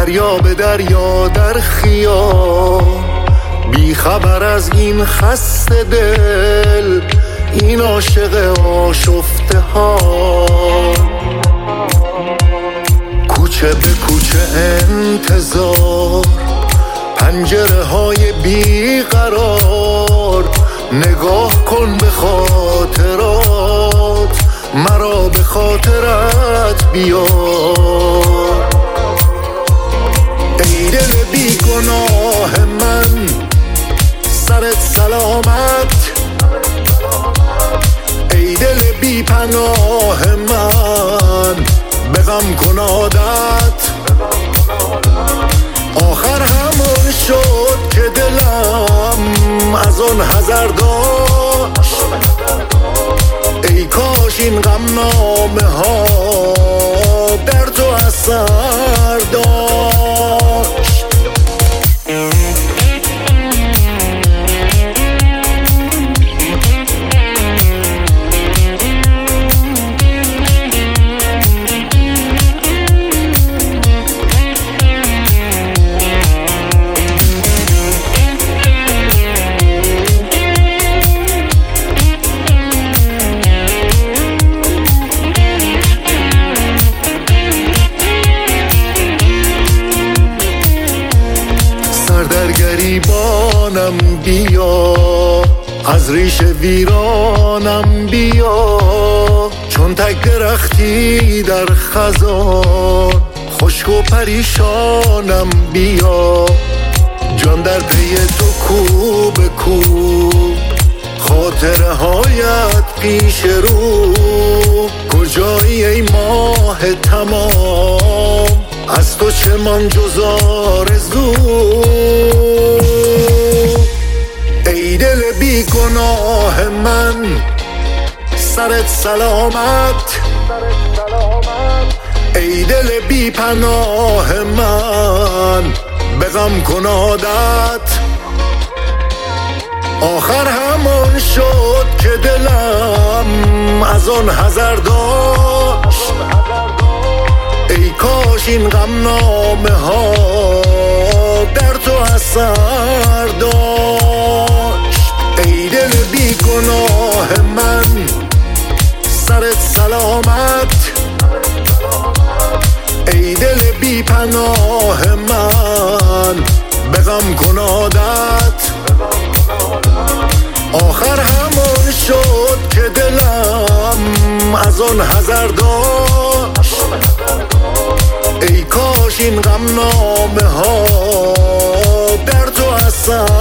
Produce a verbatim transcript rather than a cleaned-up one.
دریا به دریا در خیال، بی خبر از این خسته دل، این عاشق آشفته ها. کوچه به کوچه انتظار، پنجره های بیقرار، نگاه کن به خاطرات، مرا به خاطرت بیار. ای دل بی گناه من، سرت سلامت. ای دل بی پناه من، به غم کن عادت. آخر همون شد که دلم از اون حذر داشت. ای کاش این غم نامه ها در تو اثر داشت. در گریبانم بیا، از ریش ویرانم بیا، چون تک درختی در خزان، خشک و پریشانم بیا. جان در پی تو کو به کو، خاطره هایت پیش رو. کجایی ای ماه تمام، از تو چه من جز آرزو. ای دل بی گناه من، سرت سلامت. ای دل بی پناه من، به غم کن عادت. آخر همون شد که دلم از آن حذر داشت. ای کاش این غم نامه ها در تو اثر داشت. ای دل بی گناه من، سرت سلامت. ای دل بی پناه من، به غم کن عادت. آخر همون شد که دلم از آن حذر داشت. ای کاش این غم نامه ها در تو اثر